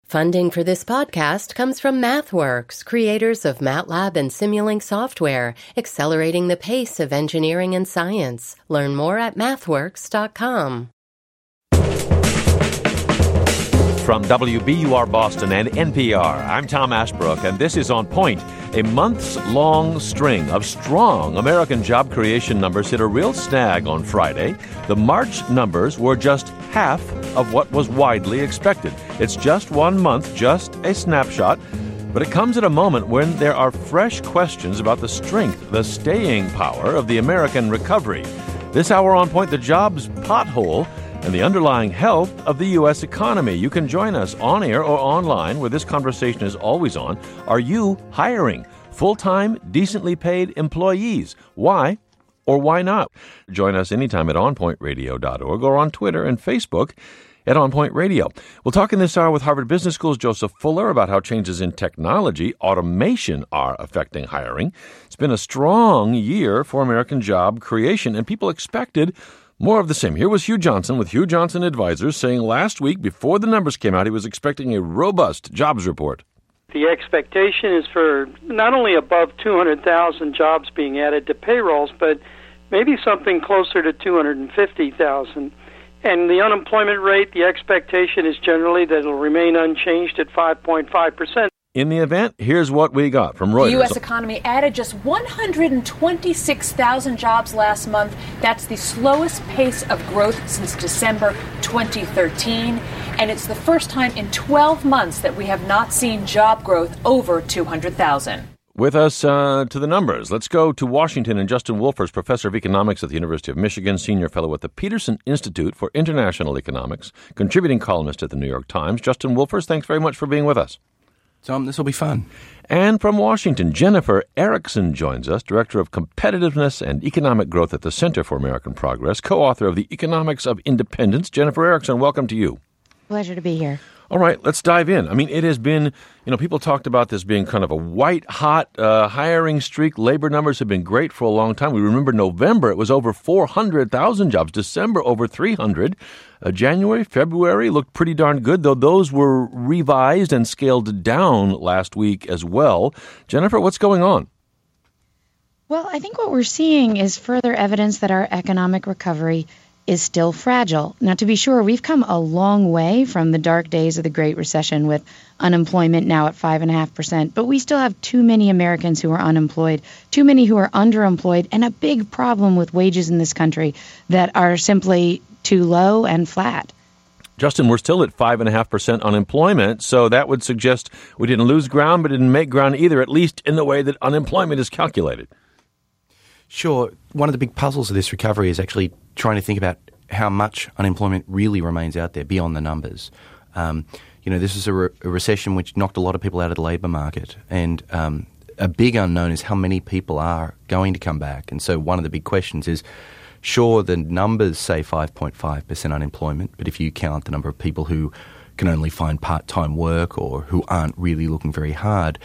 Funding for this podcast comes from MathWorks, creators of MATLAB and Simulink software, accelerating the pace of engineering and science. Learn more at mathworks.com. From WBUR Boston and NPR, I'm Tom Ashbrook, and this is On Point. A months-long string of strong American job creation numbers hit a real snag on Friday. The March numbers were just half of what was widely expected. It's just 1 month, just a snapshot, but it comes at a moment when there are fresh questions about the strength, the staying power of the American recovery. This hour on Point, the jobs pothole and the underlying health of the U.S. economy. You can join us on air or online, where this conversation is always on. Are you hiring full-time, decently paid employees? Why or why not? Join us anytime at onpointradio.org or on Twitter and Facebook at On Point Radio. We'll talk in this hour with Harvard Business School's Joseph Fuller about how changes in technology, automation, are affecting hiring. It's been a strong year for American job creation, and people expected more of the same. Here was Hugh Johnson with Hugh Johnson Advisors saying last week, before the numbers came out, he was expecting a robust jobs report. The expectation is for not only above 200,000 jobs being added to payrolls, but maybe something closer to 250,000. And the unemployment rate, the expectation is generally that it'll remain unchanged at 5.5%. In the event, here's what we got from Reuters. The U.S. economy added just 126,000 jobs last month. That's the slowest pace of growth since December 2013. And it's the first time in 12 months that we have not seen job growth over 200,000. With us to the numbers, let's go to Washington and Justin Wolfers, professor of economics at the University of Michigan, senior fellow at the Peterson Institute for International Economics, contributing columnist at the New York Times. Justin Wolfers, thanks very much for being with us. Tom, this will be fun. And from Washington, Jennifer Erickson joins us, Director of Competitiveness and Economic Growth at the Center for American Progress, co-author of The Economics of Independence. Jennifer Erickson, welcome to you. Pleasure to be here. All right, let's dive in. I mean, it has been, people talked about this being kind of a white-hot hiring streak. Labor numbers have been great for a long time. We remember November, it was over 400,000 jobs. December, over 300. January, February looked pretty darn good, though those were revised and scaled down last week as well. Jennifer, what's going on? Well, I think what we're seeing is further evidence that our economic recovery is still fragile. Now, to be sure, we've come a long way from the dark days of the Great Recession with unemployment now at 5.5%, but we still have too many Americans who are unemployed, too many who are underemployed, and a big problem with wages in this country that are simply too low and flat. Justin, we're still at 5.5% unemployment, so that would suggest we didn't lose ground, but didn't make ground either, at least in the way that unemployment is calculated. Sure. One of the big puzzles of this recovery is actually trying to think about how much unemployment really remains out there beyond the numbers. This is a recession which knocked a lot of people out of the labour market, and a big unknown is how many people are going to come back. And so one of the big questions is, sure, the numbers say 5.5% unemployment, but if you count the number of people who can only find part-time work or who aren't really looking very hard,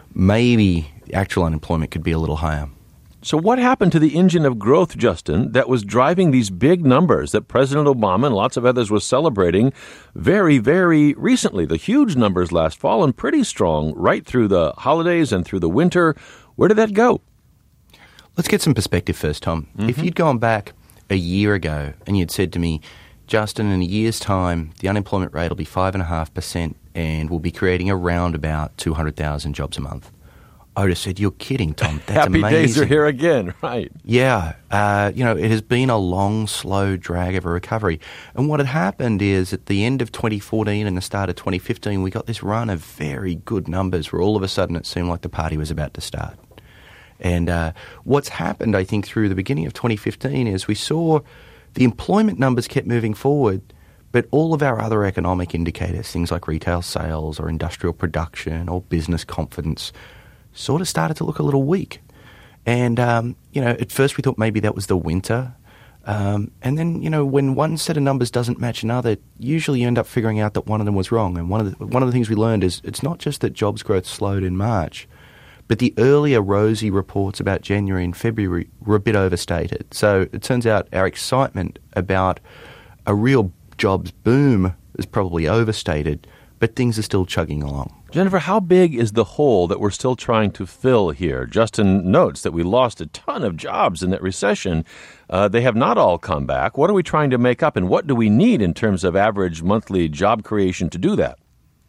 maybe actual unemployment could be a little higher. So what happened to the engine of growth, Justin, that was driving these big numbers that President Obama and lots of others were celebrating very, very recently? The huge numbers last fall and pretty strong right through the holidays and through the winter. Where did that go? Let's get some perspective first, Tom. Mm-hmm. If you'd gone back a year ago and you'd said to me, Justin, in a year's time, the unemployment rate will be 5.5% and we'll be creating around about 200,000 jobs a month, I would have said, you're kidding, Tom. That's Happy amazing. days are here again, right? Yeah. It has been a long, slow drag of a recovery. And what had happened is at the end of 2014 and the start of 2015, we got this run of very good numbers where all of a sudden it seemed like the party was about to start. And what's happened, I think, through the beginning of 2015 is we saw the employment numbers kept moving forward, but all of our other economic indicators, things like retail sales or industrial production or business confidence, sort of started to look a little weak. And, at first we thought maybe that was the winter. And then, when one set of numbers doesn't match another, usually you end up figuring out that one of them was wrong. And one of the things we learned is it's not just that jobs growth slowed in March, but the earlier rosy reports about January and February were a bit overstated. So it turns out our excitement about a real jobs boom is probably overstated, but things are still chugging along. Jennifer, how big is the hole that we're still trying to fill here? Justin notes that we lost a ton of jobs in that recession. They have not all come back. What are we trying to make up, and what do we need in terms of average monthly job creation to do that?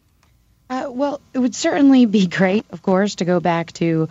Well, it would certainly be great, of course, to go back to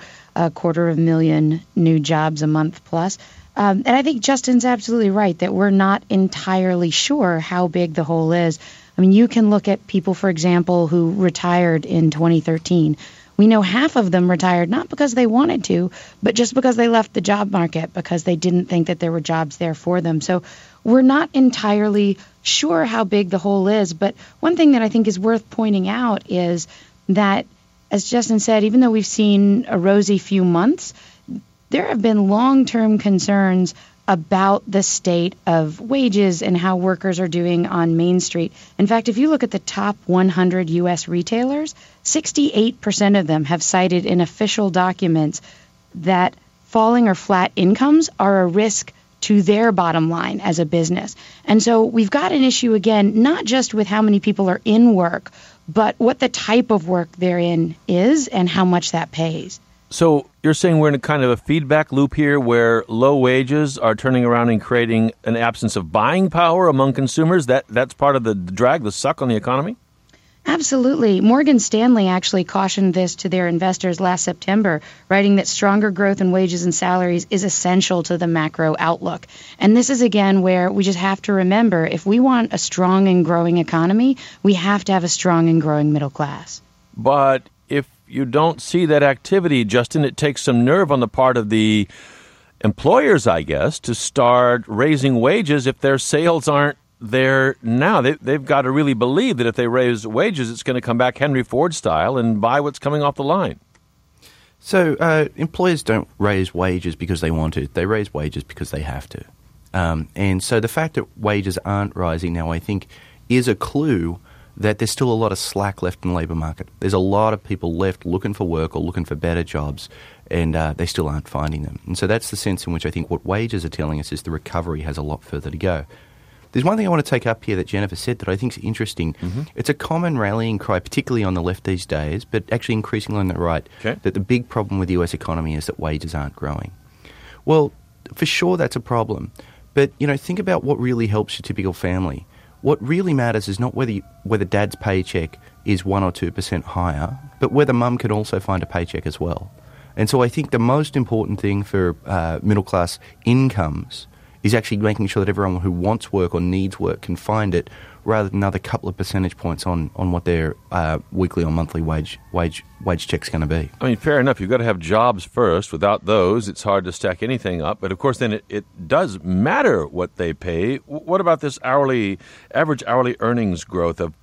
250,000 new jobs a month plus. And I think Justin's absolutely right that we're not entirely sure how big the hole is. I mean, you can look at people, for example, who retired in 2013. We know half of them retired not because they wanted to, but just because they left the job market because they didn't think that there were jobs there for them. So we're not entirely sure how big the hole is. But one thing that I think is worth pointing out is that, as Justin said, even though we've seen a rosy few months, there have been long-term concerns about the state of wages and how workers are doing on Main Street. In fact, if you look at the top 100 U.S. retailers, 68% of them have cited in official documents that falling or flat incomes are a risk to their bottom line as a business. And so we've got an issue, again, not just with how many people are in work, but what the type of work they're in is and how much that pays. So you're saying we're in a kind of a feedback loop here where low wages are turning around and creating an absence of buying power among consumers? That's part of the drag, the suck on the economy? Absolutely. Morgan Stanley actually cautioned this to their investors last September, writing that stronger growth in wages and salaries is essential to the macro outlook. And this is, again, where we just have to remember, if we want a strong and growing economy, we have to have a strong and growing middle class. But if you don't see that activity, Justin, it takes some nerve on the part of the employers, I guess, to start raising wages if their sales aren't there now. They've got to really believe that if they raise wages, it's going to come back Henry Ford style and buy what's coming off the line. So employers don't raise wages because they want to. They raise wages because they have to. And so the fact that wages aren't rising now, I think, is a clue that there's still a lot of slack left in the labour market. There's a lot of people left looking for work or looking for better jobs, and they still aren't finding them. And so that's the sense in which I think what wages are telling us is the recovery has a lot further to go. There's one thing I want to take up here that Jennifer said that I think is interesting. Mm-hmm. It's a common rallying cry, particularly on the left these days, but actually increasingly on the right, that the big problem with the US economy is that wages aren't growing. Well, for sure that's a problem. But, think about what really helps your typical family. What really matters is not whether dad's paycheck is 1 or 2% higher, but whether mum can also find a paycheck as well. And so I think the most important thing for middle-class incomes is actually making sure that everyone who wants work or needs work can find it, rather than another couple of percentage points on what their weekly or monthly wage check's going to be. I mean, fair enough. You've got to have jobs first. Without those, it's hard to stack anything up. But, of course, then it does matter what they pay. What about this average hourly earnings growth of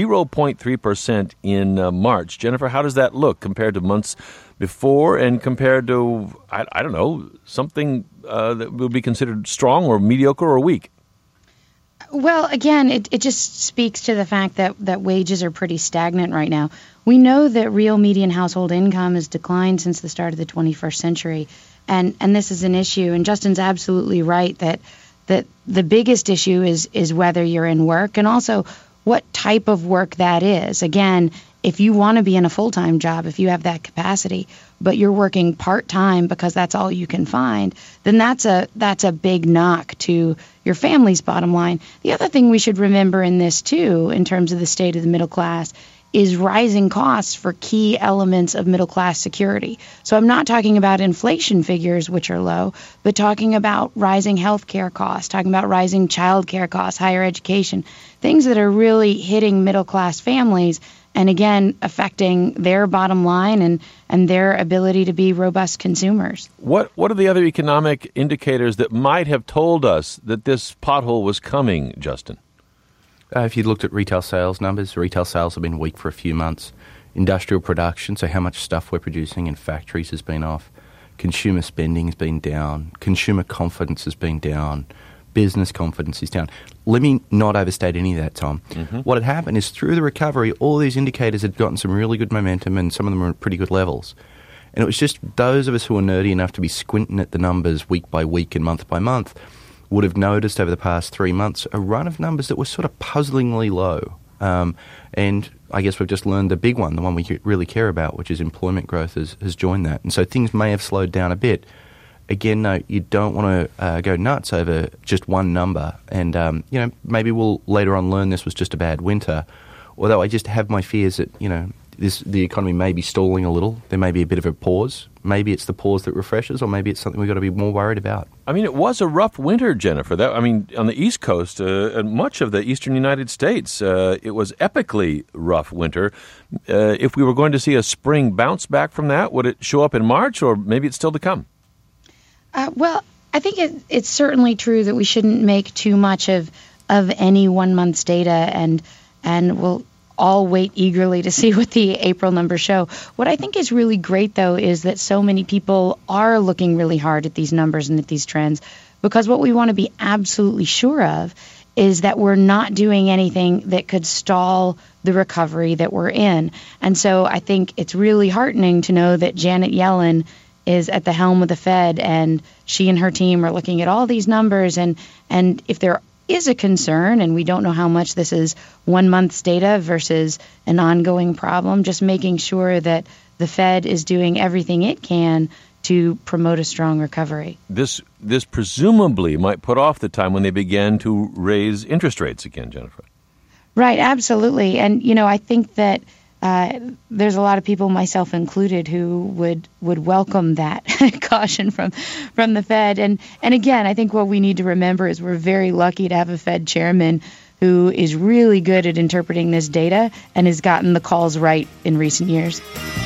0.3% in March? Jennifer, how does that look compared to months before and compared to, I don't know, something that would be considered strong or mediocre or weak? Well, again, it just speaks to the fact that wages are pretty stagnant right now. We know that real median household income has declined since the start of the 21st century, and this is an issue. And Justin's absolutely right that the biggest issue is whether you're in work and also what type of work that is. Again, if you want to be in a full-time job, if you have that capacity, but you're working part-time because that's all you can find, then that's a big knock to your family's bottom line. The other thing we should remember in this, too, in terms of the state of the middle class, is rising costs for key elements of middle-class security. So I'm not talking about inflation figures, which are low, but talking about rising health care costs, talking about rising child care costs, higher education, things that are really hitting middle-class families and, again, affecting their bottom line and their ability to be robust consumers. What are the other economic indicators that might have told us that this pothole was coming, Justin? If you looked at retail sales numbers, retail sales have been weak for a few months. Industrial production, so how much stuff we're producing in factories, has been off. Consumer spending has been down. Consumer confidence has been down. Business confidence is down. Let me not overstate any of that, Tom. Mm-hmm. What had happened is through the recovery, all these indicators had gotten some really good momentum and some of them were at pretty good levels. And it was just those of us who were nerdy enough to be squinting at the numbers week by week and month by month would have noticed over the past 3 months a run of numbers that were sort of puzzlingly low. And I guess we've just learned the big one, the one we really care about, which is employment growth has joined that. And so things may have slowed down a bit. Again, no, you don't want to go nuts over just one number. And, maybe we'll later on learn this was just a bad winter. Although I just have my fears that, the economy may be stalling a little. There may be a bit of a pause. Maybe it's the pause that refreshes, or maybe it's something we've got to be more worried about. I mean, it was a rough winter, Jennifer. On the East Coast, much of the eastern United States, it was epically rough winter. If we were going to see a spring bounce back from that, would it show up in March, or maybe it's still to come? Well, I think it's certainly true that we shouldn't make too much of any 1 month's data, and we'll all wait eagerly to see what the April numbers show. What I think is really great, though, is that so many people are looking really hard at these numbers and at these trends, because what we want to be absolutely sure of is that we're not doing anything that could stall the recovery that we're in. And so I think it's really heartening to know that Janet Yellen is at the helm of the Fed, and she and her team are looking at all these numbers, and if there is a concern, and we don't know how much this is 1 month's data versus an ongoing problem, just making sure that the Fed is doing everything it can to promote a strong recovery. This presumably might put off the time when they began to raise interest rates again, Jennifer. Right, absolutely. And, I think that there's a lot of people, myself included, who would welcome that caution from the Fed. And again, I think what we need to remember is we're very lucky to have a Fed chairman who is really good at interpreting this data and has gotten the calls right in recent years.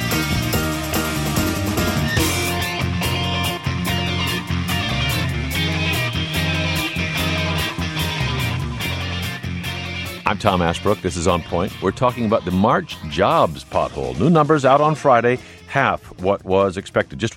I'm Tom Ashbrook. This is On Point. We're talking about the March jobs pothole. New numbers out on Friday, half what was expected. Just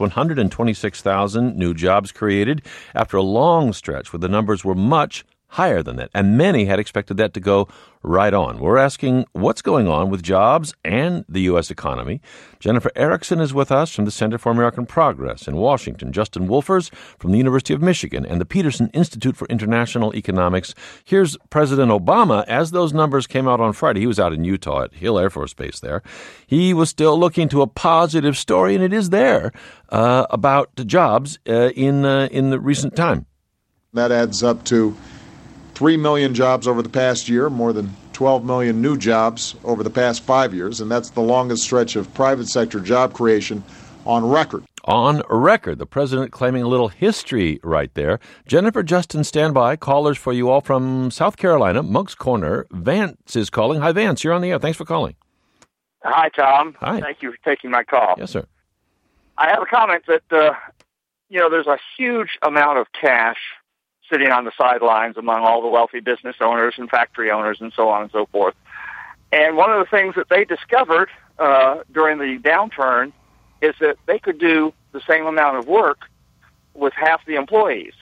126,000 new jobs created after a long stretch where the numbers were much higher than that, and many had expected that to go right on. We're asking what's going on with jobs and the U.S. economy. Jennifer Erickson is with us from the Center for American Progress in Washington. Justin Wolfers from the University of Michigan and the Peterson Institute for International Economics. Here's President Obama as those numbers came out on Friday. He was out in Utah at Hill Air Force Base there. He was still looking to a positive story, and it is there, about the jobs in the recent time. That adds up to 3 million jobs over the past year, more than 12 million new jobs over the past 5 years, and that's the longest stretch of private sector job creation on record. On record, the president claiming a little history right there. Jennifer, Justin, stand by. Callers for you all from South Carolina, Moncks Corner. Vance is calling. Hi, Vance. You're on the air. Thanks for calling. Hi, Tom. Hi. Thank you for taking my call. Yes, sir. I have a comment that, there's a huge amount of cash sitting on the sidelines among all the wealthy business owners and factory owners and so on and so forth. And one of the things that they discovered during the downturn is that they could do the same amount of work with half the employees.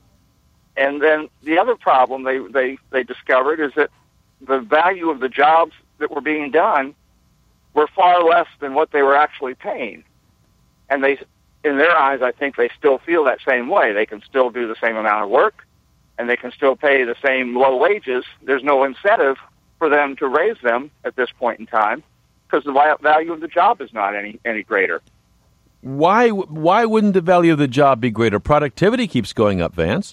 And then the other problem they discovered is that the value of the jobs that were being done were far less than what they were actually paying. And they, in their eyes, I think they still feel that same way. They can still do the same amount of work, and they can still pay the same low wages. There's no incentive for them to raise them at this point in time because the value of the job is not any greater. Why wouldn't the value of the job be greater? Productivity keeps going up, Vance.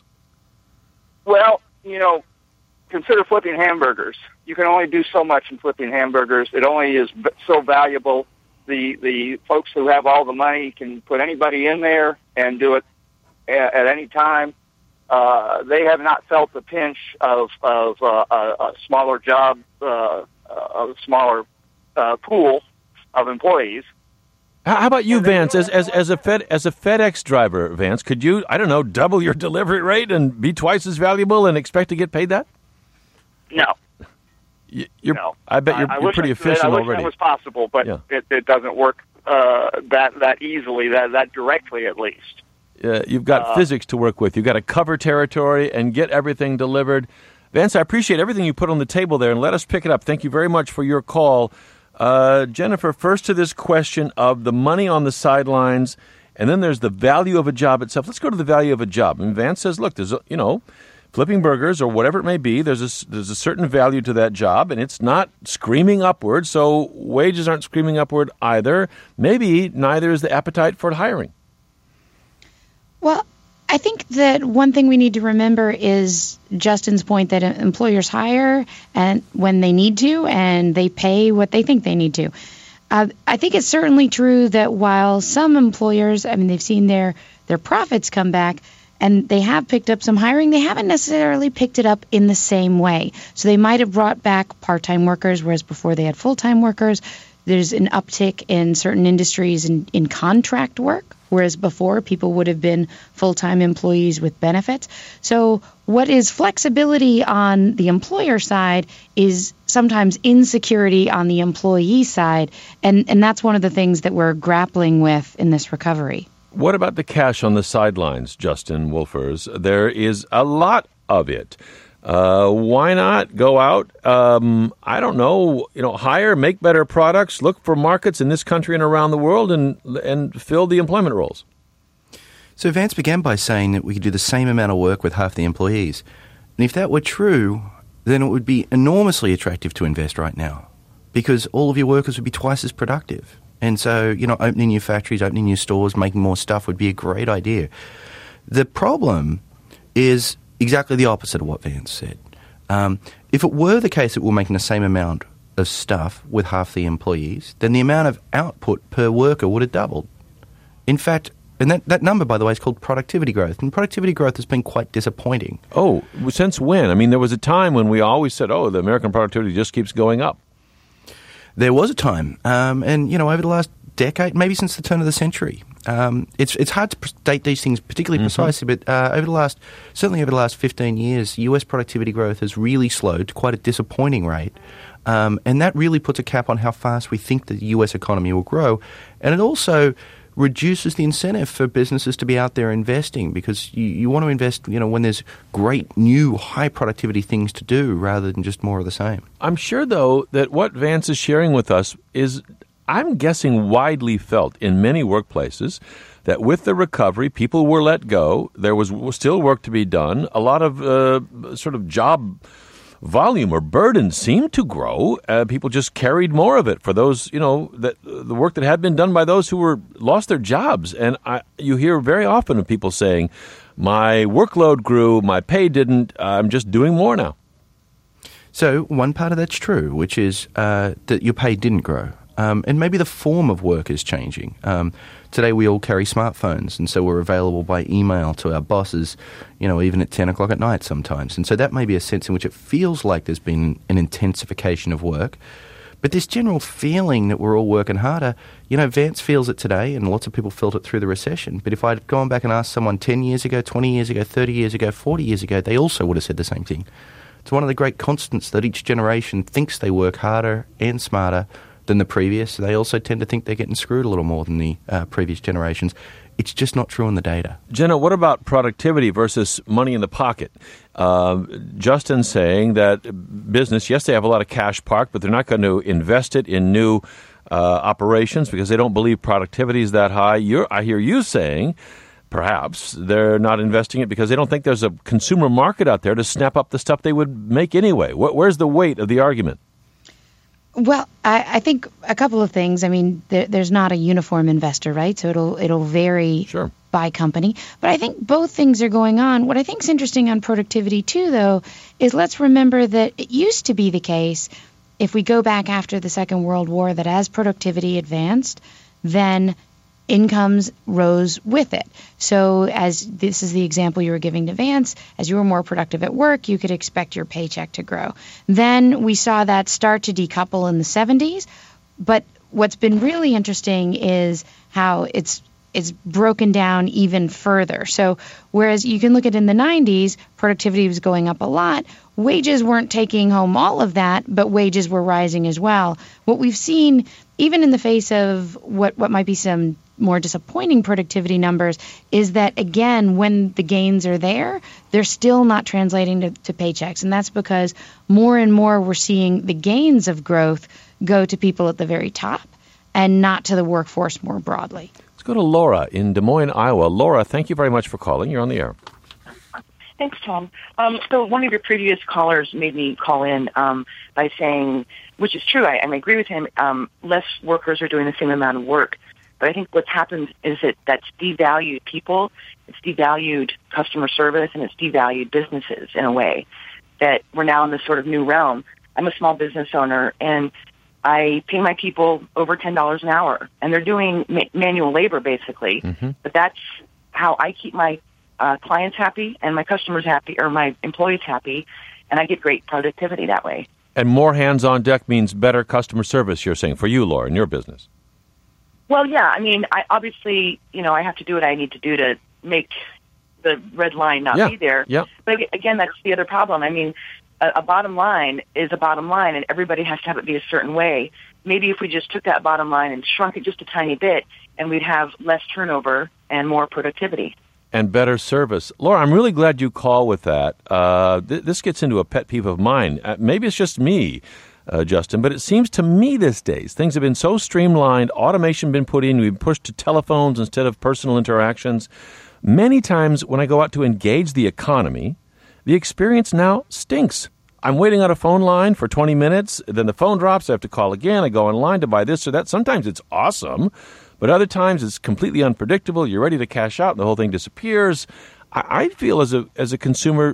Well, consider flipping hamburgers. You can only do so much in flipping hamburgers. It only is so valuable. The folks who have all the money can put anybody in there and do it at any time. They have not felt the pinch of a smaller job, a smaller pool of employees. How about you, Vance, as a FedEx driver, Vance? Could you, double your delivery rate and be twice as valuable and expect to get paid that? No. No. I bet you're pretty efficient already. I wish that was possible, but yeah. It doesn't work that easily, that directly at least. You've got physics to work with. You've got to cover territory and get everything delivered. Vance, I appreciate everything you put on the table there, and let us pick it up. Thank you very much for your call. Jennifer, first to this question of the money on the sidelines, and then there's the value of a job itself. Let's go to the value of a job. And Vance says, look, there's, flipping burgers or whatever it may be. There's a certain value to that job, and it's not screaming upward, so wages aren't screaming upward either. Maybe neither is the appetite for hiring. Well, I think that one thing we need to remember is Justin's point that employers hire and when they need to, and they pay what they think they need to. I think it's certainly true that while some employers, they've seen their profits come back and they have picked up some hiring, they haven't necessarily picked it up in the same way. So they might have brought back part-time workers, whereas before they had full-time workers. There's an uptick in certain industries in contract work, whereas before people would have been full-time employees with benefits. So what is flexibility on the employer side is sometimes insecurity on the employee side, and that's one of the things that we're grappling with in this recovery. What about the cash on the sidelines, Justin Wolfers? There is a lot of it. Why not go out, I don't know, hire, make better products, look for markets in this country and around the world and fill the employment roles? So Vance began by saying that we could do the same amount of work with half the employees. And if that were true, then it would be enormously attractive to invest right now because all of your workers would be twice as productive. And so, opening new factories, opening new stores, making more stuff would be a great idea. The problem is exactly the opposite of what Vance said. If it were the case that we're making the same amount of stuff with half the employees, then the amount of output per worker would have doubled. In fact, and that number, by the way, is called productivity growth. And productivity growth has been quite disappointing. Oh, since when? There was a time when we always said, the American productivity just keeps going up. There was a time. And over the last decade, maybe since the turn of the century, it's hard to state these things particularly precisely, but over the last 15 years, U.S. productivity growth has really slowed to quite a disappointing rate. And that really puts a cap on how fast we think the U.S. economy will grow. And it also reduces the incentive for businesses to be out there investing because you want to invest, when there's great new high productivity things to do rather than just more of the same. I'm sure, though, that what Vance is sharing with us is, I'm guessing, widely felt in many workplaces that with the recovery, people were let go. There was still work to be done. A lot of sort of job volume or burden seemed to grow. People just carried more of it for those, that the work that had been done by those who lost their jobs. And you hear very often of people saying, my workload grew, my pay didn't, I'm just doing more now. So one part of that's true, which is that your pay didn't grow. And maybe the form of work is changing. Today we all carry smartphones, and so we're available by email to our bosses, even at 10 o'clock at night sometimes. And so that may be a sense in which it feels like there's been an intensification of work. But this general feeling that we're all working harder, Vance feels it today, and lots of people felt it through the recession. But if I'd gone back and asked someone 10 years ago, 20 years ago, 30 years ago, 40 years ago, they also would have said the same thing. It's one of the great constants that each generation thinks they work harder and smarter than the previous. They also tend to think they're getting screwed a little more than the previous generations. It's just not true in the data. Jenna, what about productivity versus money in the pocket? Justin saying that business, yes, they have a lot of cash parked, but they're not going to invest it in new operations because they don't believe productivity is that high. I hear you saying perhaps they're not investing it because they don't think there's a consumer market out there to snap up the stuff they would make anyway. Where's the weight of the argument? Well, I think a couple of things. There's not a uniform investor, right? So it'll vary by company. But I think both things are going on. What I think is interesting on productivity, too, though, is let's remember that it used to be the case, if we go back after the Second World War, that as productivity advanced, then incomes rose with it. So as this is the example you were giving to Vance, as you were more productive at work, you could expect your paycheck to grow. Then we saw that start to decouple in the 70s. But what's been really interesting is how it's broken down even further. So whereas you can look at in the 90s, productivity was going up a lot, wages weren't taking home all of that, but wages were rising as well. What we've seen, even in the face of what might be some more disappointing productivity numbers, is that, again, when the gains are there, they're still not translating to paychecks. And that's because more and more we're seeing the gains of growth go to people at the very top and not to the workforce more broadly. Let's go to Laura in Des Moines, Iowa. Laura, thank you very much for calling. You're on the air. Thanks, Tom. So one of your previous callers made me call in by saying, which is true, I agree with him, less workers are doing the same amount of work. But I think what's happened is that's devalued people, it's devalued customer service, and it's devalued businesses in a way that we're now in this sort of new realm. I'm a small business owner, and I pay my people over $10 an hour, and they're doing manual labor, basically. Mm-hmm. But that's how I keep my clients happy and my customers happy, or my employees happy, and I get great productivity that way. And more hands on deck means better customer service, you're saying, for you, Laura, in your business. Well, yeah. I mean, I obviously, I have to do what I need to do to make the red line not be there. Yeah. But again, that's the other problem. I mean, a bottom line is a bottom line, and everybody has to have it be a certain way. Maybe if we just took that bottom line and shrunk it just a tiny bit, and we'd have less turnover and more productivity. And better service. Laura, I'm really glad you call with that. This gets into a pet peeve of mine. Maybe it's just me, Justin, but it seems to me these days things have been so streamlined, automation been put in, we've been pushed to telephones instead of personal interactions. Many times when I go out to engage the economy, the experience now stinks. I'm waiting on a phone line for 20 minutes, then the phone drops, I have to call again, I go online to buy this or that. Sometimes it's awesome, but other times it's completely unpredictable. You're ready to cash out and the whole thing disappears. I feel as a consumer,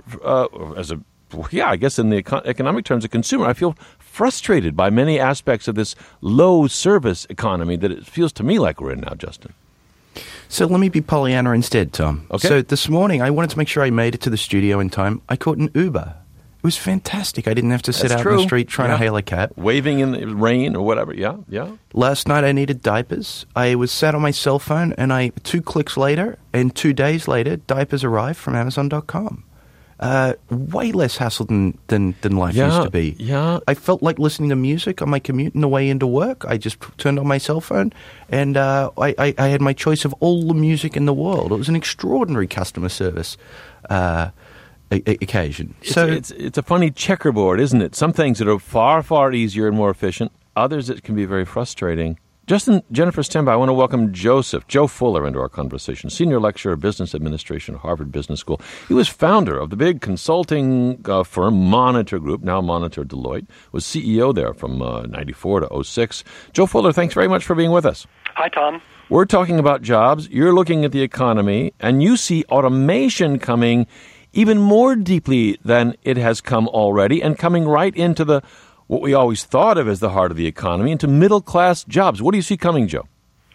I guess in the economic terms, a consumer, I feel frustrated by many aspects of this low service economy that it feels to me like we're in now, Justin. So let me be Pollyanna instead, Tom. Okay. So this morning, I wanted to make sure I made it to the studio in time. I caught an Uber. It was fantastic. I didn't have to sit out in the street trying to hail a cab. Waving in the rain or whatever, yeah. Last night I needed diapers. I was sat on my cell phone, and 2 clicks later, and 2 days later, diapers arrived from Amazon.com. Way less hassle than life used to be. Yeah. I felt like listening to music on my commute on the way into work. I just turned on my cell phone, and I had my choice of all the music in the world. It was an extraordinary customer service occasion. It's a funny checkerboard, isn't it? Some things that are far, far easier and more efficient. Others that can be very frustrating. Justin, Jennifer, stand by. I want to welcome Joe Fuller into our conversation. Senior lecturer of business administration at Harvard Business School. He was founder of the big consulting firm Monitor Group, now Monitor Deloitte. Was CEO there from 94 to 06. Joe Fuller, thanks very much for being with us. Hi, Tom. We're talking about jobs. You're looking at the economy, and you see automation coming even more deeply than it has come already, and coming right into what we always thought of as the heart of the economy, into middle-class jobs. What do you see coming, Joe?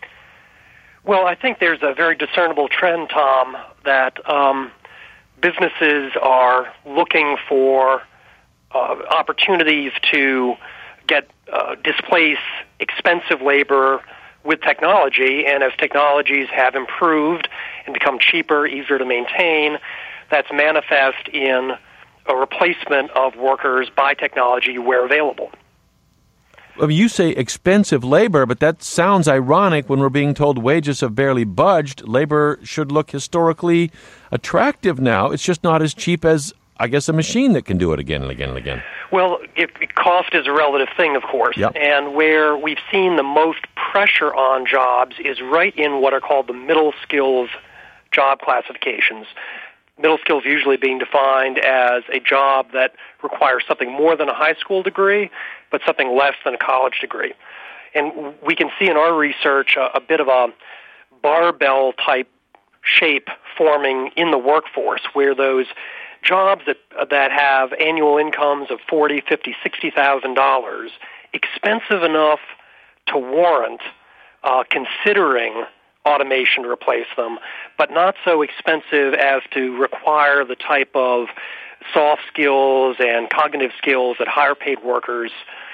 Well, I think there's a very discernible trend, Tom, that businesses are looking for opportunities to displace expensive labor with technology, and as technologies have improved and become cheaper, easier to maintain, that's manifest in a replacement of workers by technology where available. Well, you say expensive labor, but that sounds ironic when we're being told wages have barely budged. Labor should look historically attractive now. It's just not as cheap as, I guess, a machine that can do it again and again and again. Well, cost is a relative thing, of course. Yep. And where we've seen the most pressure on jobs is right in what are called the middle skills job classifications. Middle skills usually being defined as a job that requires something more than a high school degree, but something less than a college degree. And we can see in our research a bit of a barbell-type shape forming in the workforce, where those jobs that have annual incomes of $40,000, $50,000, $60,000, expensive enough to warrant considering automation to replace them, but not so expensive as to require the type of soft skills and cognitive skills that higher-paid workers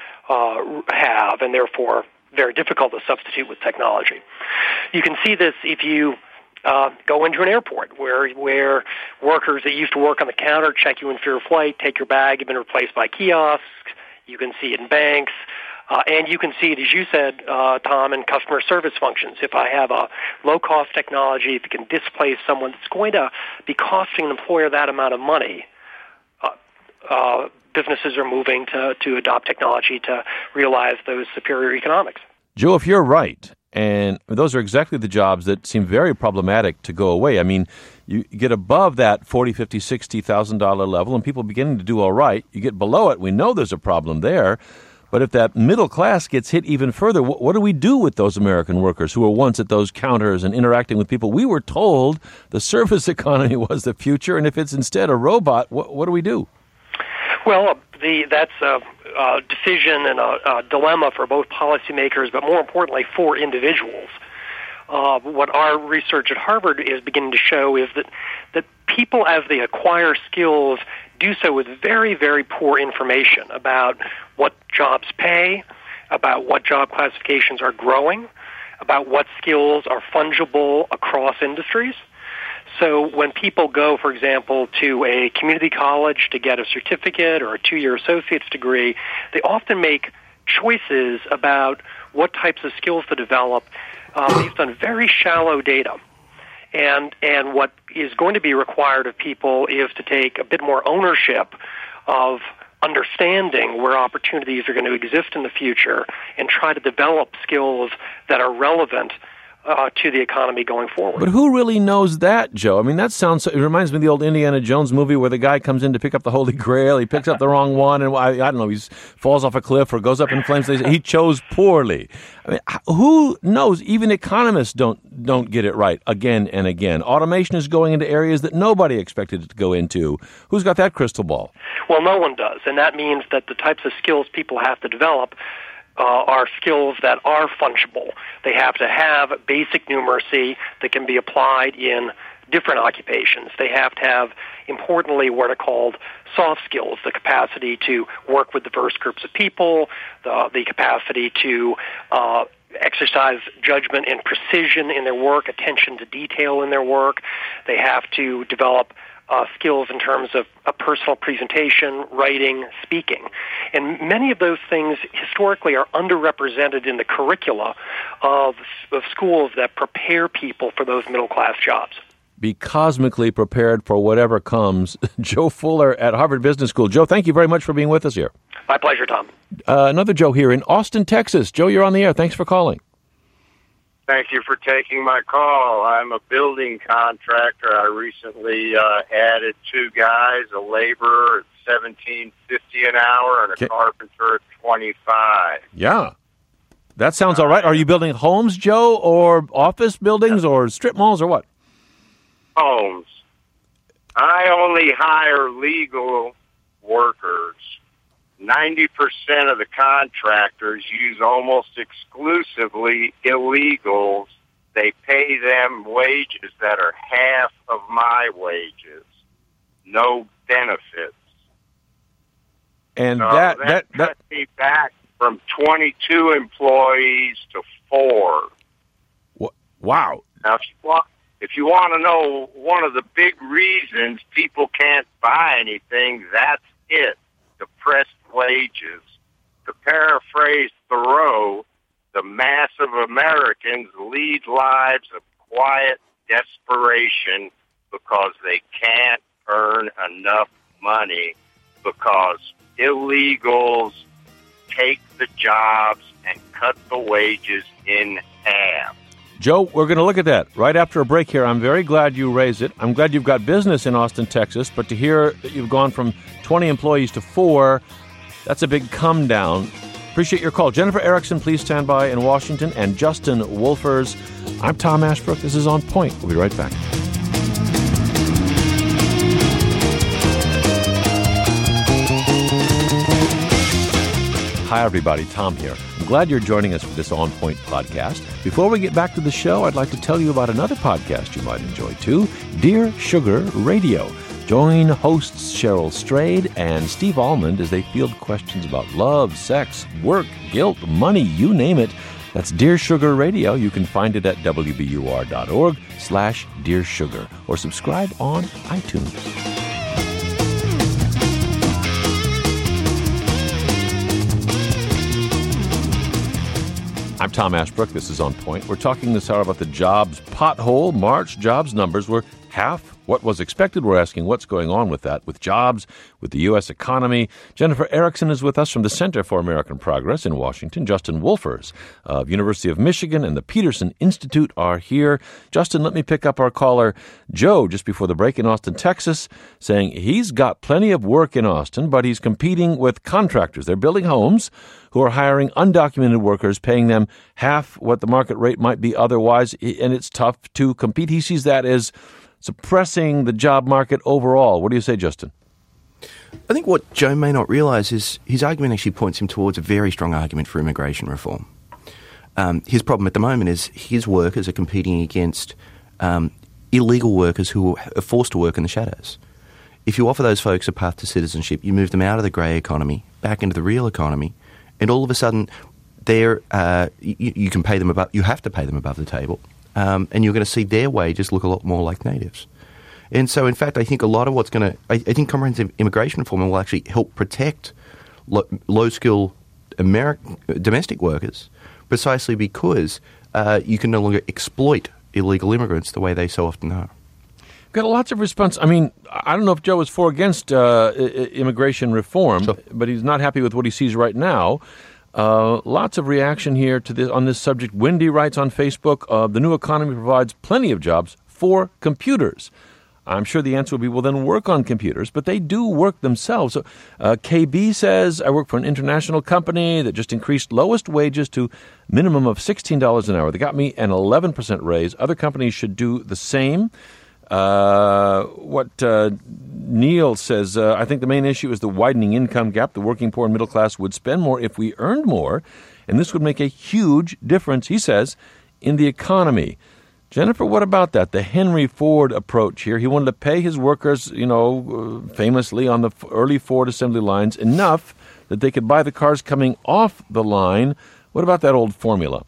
have, and therefore very difficult to substitute with technology. You can see this if you go into an airport where workers that used to work on the counter check you in for your flight, take your bag, have been replaced by kiosks. You can see it in banks. And you can see it, as you said, Tom, in customer service functions. If I have a low-cost technology, if it can displace someone that's going to be costing an employer that amount of money, businesses are moving to adopt technology to realize those superior economics. Joe, if you're right, and those are exactly the jobs that seem very problematic to go away. I mean, You get above that $40,000, $50,000, $60,000 level, and people beginning to do all right. You get below it, we know there's a problem there. But if that middle class gets hit even further, what do we do with those American workers who were once at those counters and interacting with people? We were told the service economy was the future, and if it's instead a robot, what do we do? Well, that's a decision and a dilemma for both policymakers, but more importantly for individuals. What our research at Harvard is beginning to show is that people, as they acquire skills, do so with very, very poor information about what jobs pay, about what job classifications are growing, about what skills are fungible across industries. So when people go, for example, to a community college to get a certificate or a 2-year associate's degree, they often make choices about what types of skills to develop based on very shallow data. And what is going to be required of people is to take a bit more ownership of understanding where opportunities are going to exist in the future and try to develop skills that are relevant to the economy going forward. But who really knows that, Joe? I mean, it reminds me of the old Indiana Jones movie where the guy comes in to pick up the Holy Grail. He picks up the wrong one, and I don't know, he falls off a cliff or goes up in flames. He chose poorly. I mean, who knows? Even economists don't get it right again and again. Automation is going into areas that nobody expected it to go into. Who's got that crystal ball? Well, no one does, and that means that the types of skills people have to develop are skills that are fungible. They have to have basic numeracy that can be applied in different occupations. They have to have, importantly, what are called soft skills, the capacity to work with diverse groups of people, the capacity to exercise judgment and precision in their work, attention to detail in their work. They have to develop skills in terms of personal presentation, writing, speaking. And many of those things historically are underrepresented in the curricula of schools that prepare people for those middle-class jobs. Be cosmically prepared for whatever comes. Joe Fuller at Harvard Business School. Joe, thank you very much for being with us here. My pleasure, Tom. Another Joe here in Austin, Texas. Joe, you're on the air. Thanks for calling. Thank you for taking my call. I'm a building contractor. I recently added 2 guys, a laborer at $17.50 an hour and a carpenter at $25. Yeah. That sounds all right. Are you building homes, Joe, or office buildings or strip malls or what? Homes. I only hire legal workers. 90% of the contractors use almost exclusively illegals. They pay them wages that are half of my wages. No benefits. And so that cut me back from 22 employees to 4. Wow. Now, if you want to know one of the big reasons people can't buy anything, that's it. Depressed wages. To paraphrase Thoreau, the mass of Americans lead lives of quiet desperation because they can't earn enough money, because illegals take the jobs and cut the wages in half. Joe, we're going to look at that right after a break here. I'm very glad you raised it. I'm glad you've got business in Austin, Texas, but to hear that you've gone from 20 employees to 4, that's a big come down. Appreciate your call. Jennifer Erickson, please stand by in Washington, and Justin Wolfers. I'm Tom Ashbrook. This is On Point. We'll be right back. Hi, everybody. Tom here. I'm glad you're joining us for this On Point podcast. Before we get back to the show, I'd like to tell you about another podcast you might enjoy, too, Dear Sugar Radio. Join hosts Cheryl Strayed and Steve Almond as they field questions about love, sex, work, guilt, money, you name it. That's Dear Sugar Radio. You can find it at wbur.org/Dear Sugar or subscribe on iTunes. I'm Tom Ashbrook. This is On Point. We're talking this hour about the jobs pothole. March jobs numbers were half what was expected. We're asking what's going on with that, with jobs, with the U.S. economy. Jennifer Erickson is with us from the Center for American Progress in Washington. Justin Wolfers of University of Michigan and the Peterson Institute are here. Justin, let me pick up our caller, Joe, just before the break in Austin, Texas, saying he's got plenty of work in Austin, but he's competing with contractors. They're building homes who are hiring undocumented workers, paying them half what the market rate might be otherwise, and it's tough to compete. He sees that as suppressing the job market overall. What do you say, Justin? I think what Joe may not realize is his argument actually points him towards a very strong argument for immigration reform. His problem at the moment is his workers are competing against illegal workers who are forced to work in the shadows. If you offer those folks a path to citizenship, you move them out of the grey economy, back into the real economy, and all of a sudden, they're you can pay them above. You have to pay them above the table, and you're going to see their wages look a lot more like natives. And so, in fact, I think a lot of what's going to, I think comprehensive immigration reform will actually help protect low-skill domestic workers, precisely because you can no longer exploit illegal immigrants the way they so often are. Got lots of response. I mean, I don't know if Joe is for or against immigration reform, but he's not happy with what he sees right now. Lots of reaction here to this on this subject. Wendy writes on Facebook, the new economy provides plenty of jobs for computers. I'm sure the answer would be, well, then work on computers, but they do work themselves. So, KB says, I work for an international company that just increased lowest wages to minimum of $16 an hour. They got me an 11% raise. Other companies should do the same. Neil says, I think the main issue is the widening income gap. The working poor and middle class would spend more if we earned more, and this would make a huge difference, he says, in the economy. Jennifer, what about that? The Henry Ford approach here. He wanted to pay his workers, famously on the early Ford assembly lines enough that they could buy the cars coming off the line. What about that old formula?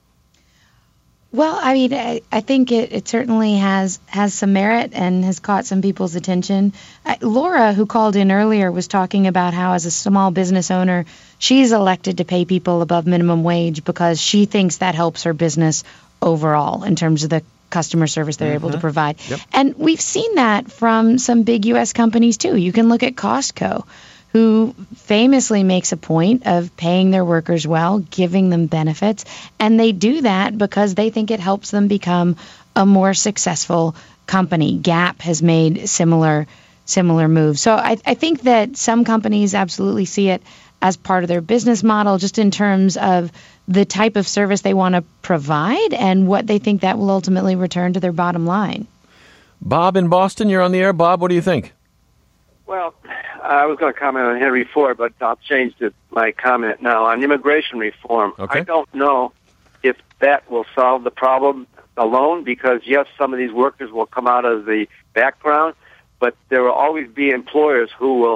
Well, I mean, I think it certainly has some merit and has caught some people's attention. Laura, who called in earlier, was talking about how as a small business owner, she's elected to pay people above minimum wage because she thinks that helps her business overall in terms of the customer service they're able to provide. Yep. And we've seen that from some big U.S. companies, too. You can look at Costco, who famously makes a point of paying their workers well, giving them benefits, and they do that because they think it helps them become a more successful company. Gap has made similar moves. So I think that some companies absolutely see it as part of their business model, just in terms of the type of service they want to provide and what they think that will ultimately return to their bottom line. Bob in Boston, you're on the air. Bob, what do you think? Well, I was going to comment on Henry Ford, but I'll change my comment now on immigration reform. Okay. I don't know if that will solve the problem alone because, yes, some of these workers will come out of the background, but there will always be employers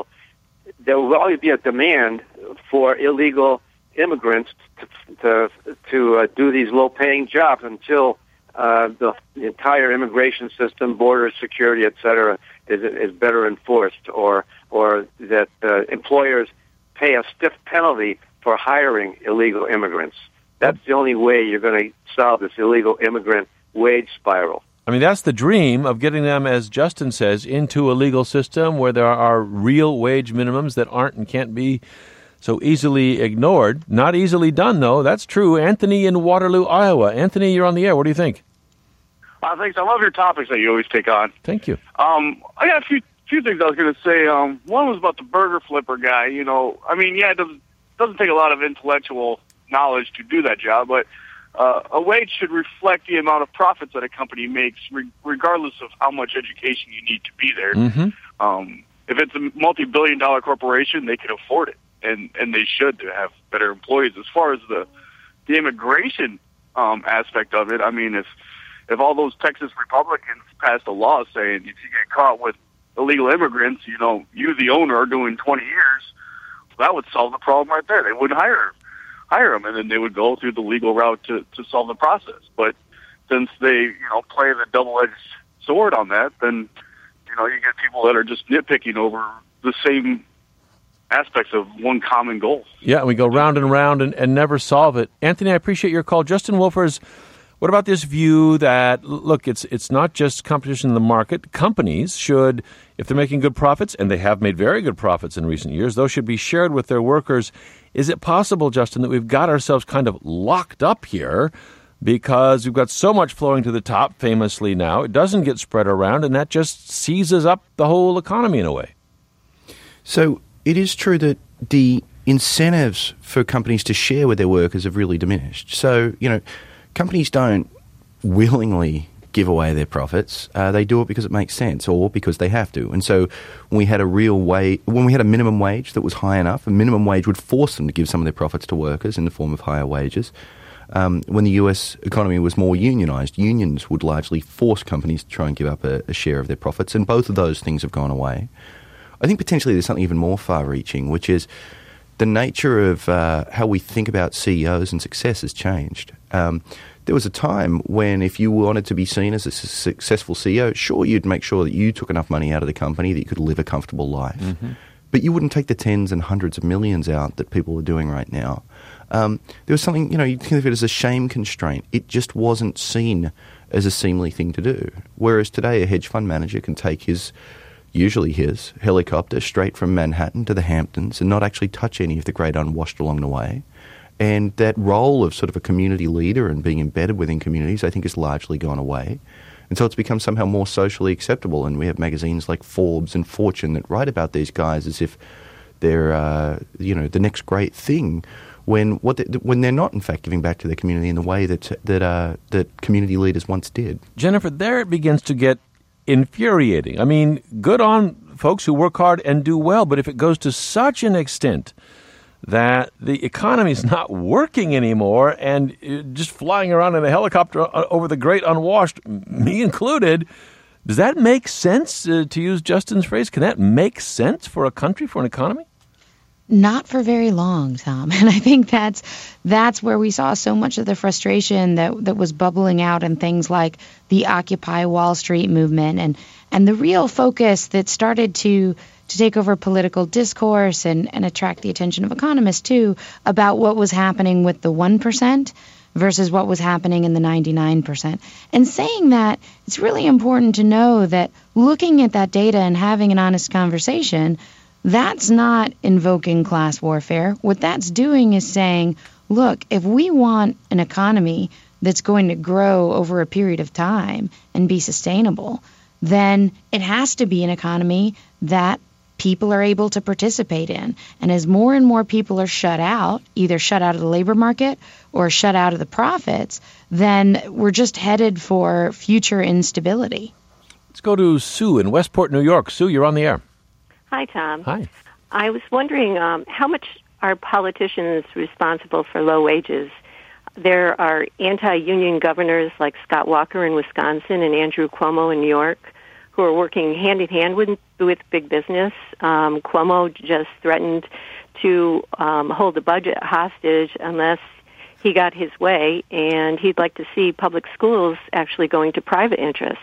there will always be a demand for illegal immigrants to do these low-paying jobs until the entire immigration system, border security, et cetera, is better enforced, or that employers pay a stiff penalty for hiring illegal immigrants. That's the only way you're going to solve this illegal immigrant wage spiral. I mean, that's the dream of getting them, as Justin says, into a legal system where there are real wage minimums that aren't and can't be so easily ignored. Not easily done, though. That's true. Anthony in Waterloo, Iowa. Anthony, you're on the air. What do you think? Thanks. I love your topics that you always take on. Thank you. I got a few things I was going to say. One was about the burger flipper guy. It doesn't take a lot of intellectual knowledge to do that job, but a wage should reflect the amount of profits that a company makes, regardless of how much education you need to be there. Mm-hmm. If it's a multi-billion-dollar corporation, they can afford it, and they should to have better employees. As far as the immigration aspect of it, I mean, if all those Texas Republicans passed a law saying if you get caught with illegal immigrants, you, the owner, are doing 20 years, that would solve the problem right there. They wouldn't hire them, and then they would go through the legal route to solve the process. But since they, play the double-edged sword on that, then, you get people that are just nitpicking over the same aspects of one common goal. Yeah, and we go round and round and never solve it. Anthony, I appreciate your call. Justin Wolfers, What about this view that, look, it's not just competition in the market. Companies should, if they're making good profits, and they have made very good profits in recent years, those should be shared with their workers. Is it possible, Justin, that we've got ourselves kind of locked up here because we've got so much flowing to the top, famously now, it doesn't get spread around, and that just seizes up the whole economy in a way? So it is true that the incentives for companies to share with their workers have really diminished. So, companies don't willingly give away their profits. They do it because it makes sense or because they have to. And so when we had a minimum wage that was high enough, a minimum wage would force them to give some of their profits to workers in the form of higher wages. When the US economy was more unionized, unions would largely force companies to try and give up a share of their profits, and both of those things have gone away. I think potentially there's something even more far-reaching, which is the nature of how we think about CEOs and success has changed. There was a time when if you wanted to be seen as a successful CEO, sure, you'd make sure that you took enough money out of the company that you could live a comfortable life. Mm-hmm. But you wouldn't take the tens and hundreds of millions out that people are doing right now. There was something, you think of it as a shame constraint. It just wasn't seen as a seemly thing to do. Whereas today a hedge fund manager can take usually his helicopter straight from Manhattan to the Hamptons and not actually touch any of the great unwashed along the way. And that role of sort of a community leader and being embedded within communities, I think, has largely gone away. And so it's become somehow more socially acceptable. And we have magazines like Forbes and Fortune that write about these guys as if they're, the next great thing, when they're not, in fact, giving back to their community in the way that community leaders once did. Jennifer, there it begins to get infuriating. I mean, good on folks who work hard and do well, but if it goes to such an extent that the economy is not working anymore and just flying around in a helicopter over the great unwashed, me included, does that make sense, to use Justin's phrase? Can that make sense for a country, for an economy? Not for very long, Tom. And I think that's where we saw so much of the frustration that was bubbling out in things like the Occupy Wall Street movement and the real focus that started to take over political discourse and attract the attention of economists, too, about what was happening with the 1% versus what was happening in the 99%. And saying that, it's really important to know that looking at that data and having an honest conversation, that's not invoking class warfare. What that's doing is saying, look, if we want an economy that's going to grow over a period of time and be sustainable, then it has to be an economy that people are able to participate in. And as more and more people are shut out, either shut out of the labor market or shut out of the profits, then we're just headed for future instability. Let's go to Sue in Westport, New York. Sue, you're on the air. Hi, Tom. Hi. I was wondering how much are politicians responsible for low wages? There are anti-union governors like Scott Walker in Wisconsin and Andrew Cuomo in New York who are working hand-in-hand with big business. Cuomo just threatened to hold the budget hostage unless he got his way, and he'd like to see public schools actually going to private interests.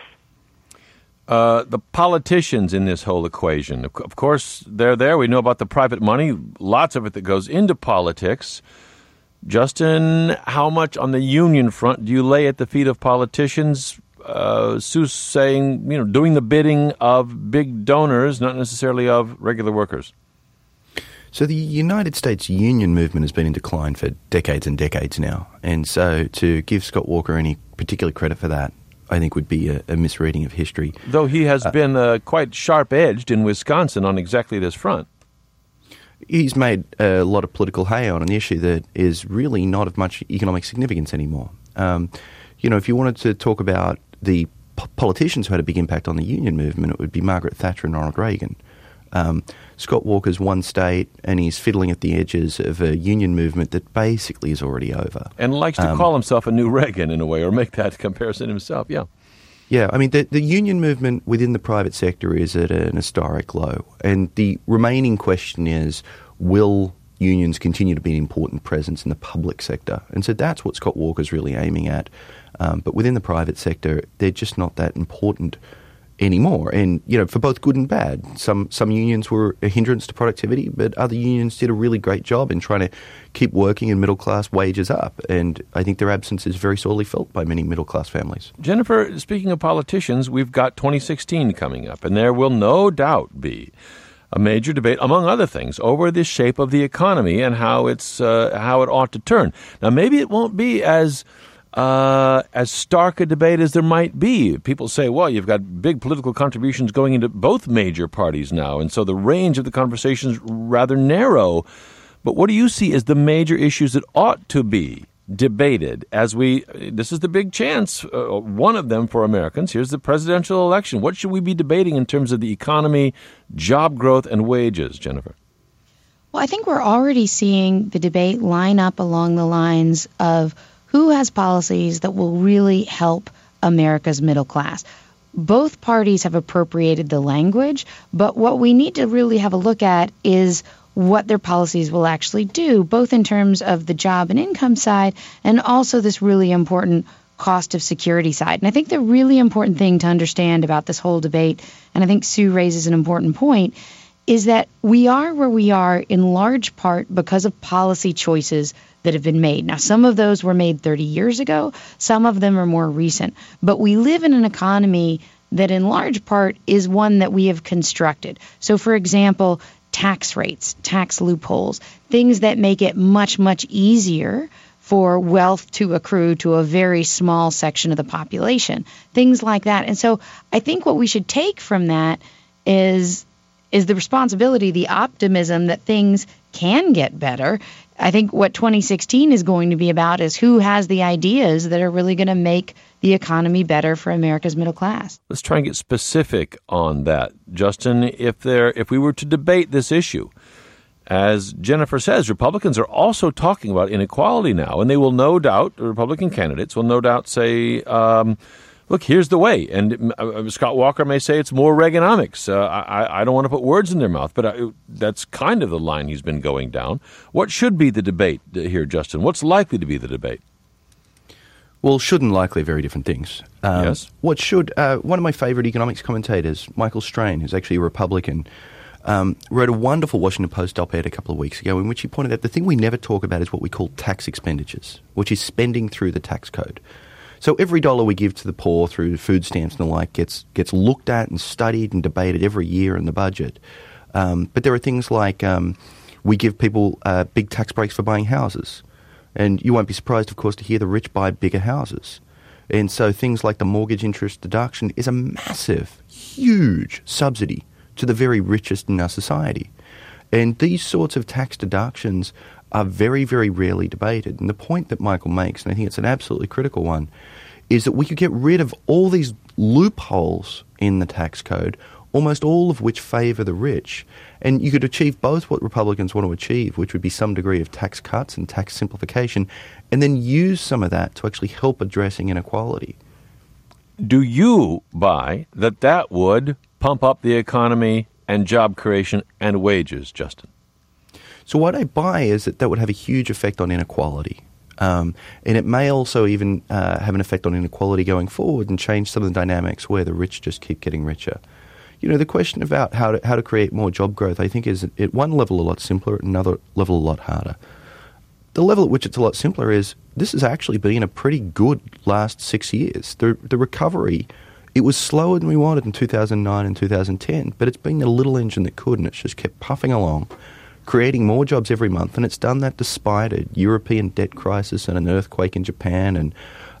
The politicians in this whole equation, of course, they're there. We know about the private money, lots of it that goes into politics. Justin, how much on the union front do you lay at the feet of politicians? Sue's saying, doing the bidding of big donors, not necessarily of regular workers. So the United States union movement has been in decline for decades and decades now. And so to give Scott Walker any particular credit for that, I think would be a misreading of history. Though he has been quite sharp-edged in Wisconsin on exactly this front. He's made a lot of political hay on an issue that is really not of much economic significance anymore. If you wanted to talk about the politicians who had a big impact on the union movement, it would be Margaret Thatcher and Ronald Reagan. Scott Walker's one state, and he's fiddling at the edges of a union movement that basically is already over. And likes to call himself a new Reagan in a way, or make that comparison himself, yeah. Yeah, I mean, the union movement within the private sector is at an historic low. And the remaining question is, will unions continue to be an important presence in the public sector? And so that's what Scott Walker's really aiming at. But within the private sector, they're just not that important anymore. And, for both good and bad. Some unions were a hindrance to productivity, but other unions did a really great job in trying to keep working and middle-class wages up. And I think their absence is very sorely felt by many middle-class families. Jennifer, speaking of politicians, we've got 2016 coming up, and there will no doubt be a major debate, among other things, over the shape of the economy and how it ought to turn. Now, maybe it won't be as stark a debate as there might be. People say, well, you've got big political contributions going into both major parties now, and so the range of the conversation is rather narrow. But what do you see as the major issues that ought to be debated this is the big chance, one of them for Americans. Here's the presidential election. What should we be debating in terms of the economy, job growth, and wages, Jennifer? Well, I think we're already seeing the debate line up along the lines of who has policies that will really help America's middle class. Both parties have appropriated the language, but what we need to really have a look at is what their policies will actually do, both in terms of the job and income side and also this really important cost of security side. And I think the really important thing to understand about this whole debate, and I think Sue raises an important point, is that we are where we are in large part because of policy choices that have been made. Now, some of those were made 30 years ago. Some of them are more recent. But we live in an economy that in large part is one that we have constructed. So, for example, tax rates, tax loopholes, things that make it much, much easier for wealth to accrue to a very small section of the population, things like that. And so I think what we should take from that is the responsibility, the optimism that things can get better. I think what 2016 is going to be about is who has the ideas that are really going to make the economy better for America's middle class. Let's try and get specific on that. Justin, if we were to debate this issue, as Jennifer says, Republicans are also talking about inequality now, and they will no doubt, Republican candidates will no doubt say, look, here's the way. And Scott Walker may say it's more Reaganomics. I don't want to put words in their mouth, but that's kind of the line he's been going down. What should be the debate here, Justin? What's likely to be the debate? Well, should and likely are very different things. Yes. What should, one of my favorite economics commentators, Michael Strain, who's actually a Republican, wrote a wonderful Washington Post op-ed a couple of weeks ago in which he pointed out the thing we never talk about is what we call tax expenditures, which is spending through the tax code. So every dollar we give to the poor through food stamps and the like gets looked at and studied and debated every year in the budget. But there are things like we give people big tax breaks for buying houses. And you won't be surprised, of course, to hear the rich buy bigger houses. And so things like the mortgage interest deduction is a massive, huge subsidy to the very richest in our society. And these sorts of tax deductions are very, very rarely debated. And the point that Michael makes, and I think it's an absolutely critical one, is that we could get rid of all these loopholes in the tax code, almost all of which favour the rich. And you could achieve both what Republicans want to achieve, which would be some degree of tax cuts and tax simplification, and then use some of that to actually help addressing inequality. Do you buy that would pump up the economy and job creation and wages, Justin? So what I buy is that would have a huge effect on inequality. And it may also even have an effect on inequality going forward and change some of the dynamics where the rich just keep getting richer. You know, the question about how to create more job growth, I think, is at one level a lot simpler, at another level a lot harder. The level at which it's a lot simpler is this has actually been a pretty good last 6 years. The recovery, it was slower than we wanted in 2009 and 2010, but it's been the little engine that could, and it's just kept puffing along, creating more jobs every month, and it's done that despite a European debt crisis and an earthquake in Japan and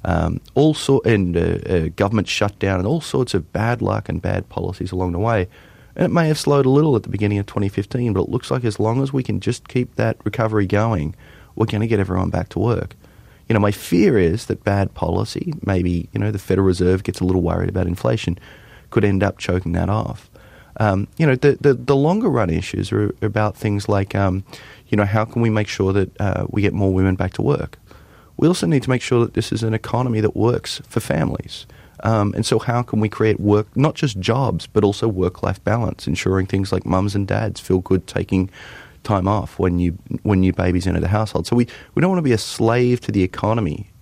a government shutdown and all sorts of bad luck and bad policies along the way. And it may have slowed a little at the beginning of 2015, but it looks like as long as we can just keep that recovery going, we're going to get everyone back to work. You know, my fear is that bad policy, maybe, you know, the Federal Reserve gets a little worried about inflation, could end up choking that off. You know, the longer run issues are about things like, you know, how can we make sure that we get more women back to work? We also need to make sure that this is an economy that works for families. And so how can we create work, not just jobs, but also work-life balance, ensuring things like mums and dads feel good taking time off when new babies enter the household. So we don't want to be a slave to the economy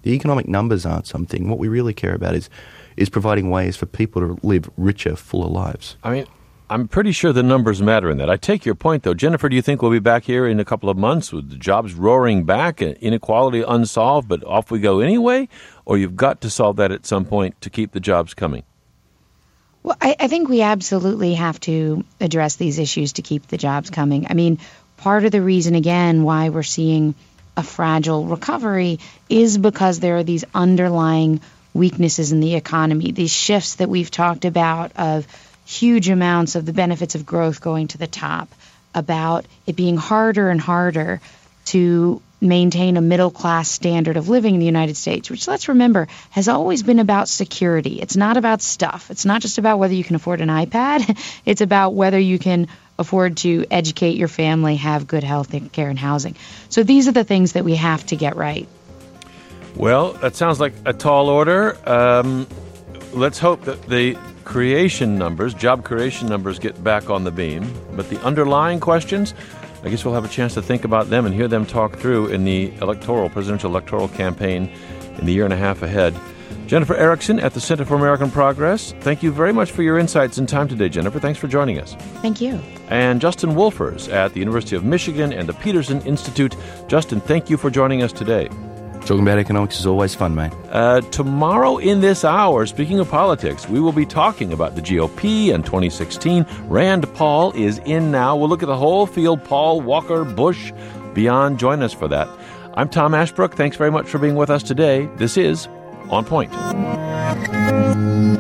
The economic numbers aren't something. What we really care about is providing ways for people to live richer, fuller lives. I mean, I'm pretty sure the numbers matter in that. I take your point, though. Jennifer, do you think we'll be back here in a couple of months with the jobs roaring back, inequality unsolved, but off we go anyway? Or you've got to solve that at some point to keep the jobs coming? Well, I think we absolutely have to address these issues to keep the jobs coming. I mean, part of the reason, again, why we're seeing a fragile recovery is because there are these underlying weaknesses in the economy, these shifts that we've talked about of huge amounts of the benefits of growth going to the top, about it being harder and harder to maintain a middle-class standard of living in the United States, which, let's remember, has always been about security. It's not about stuff. It's not just about whether you can afford an iPad. It's about whether you can afford to educate your family, have good health care and housing. So these are the things that we have to get right. Well, that sounds like a tall order. Let's hope that the job creation numbers get back on the beam. But the underlying questions, I guess we'll have a chance to think about them and hear them talk through in the presidential electoral campaign in the year and a half ahead. Jennifer Erickson at the Center for American Progress, thank you very much for your insights and time today, Jennifer. Thanks for joining us. Thank you. And Justin Wolfers at the University of Michigan and the Peterson Institute. Justin, thank you for joining us today. Talking about economics is always fun, mate. Tomorrow in this hour, speaking of politics, we will be talking about the GOP and 2016. Rand Paul is in now. We'll look at the whole field, Paul, Walker, Bush, beyond. Join us for that. I'm Tom Ashbrook. Thanks very much for being with us today. This is On Point.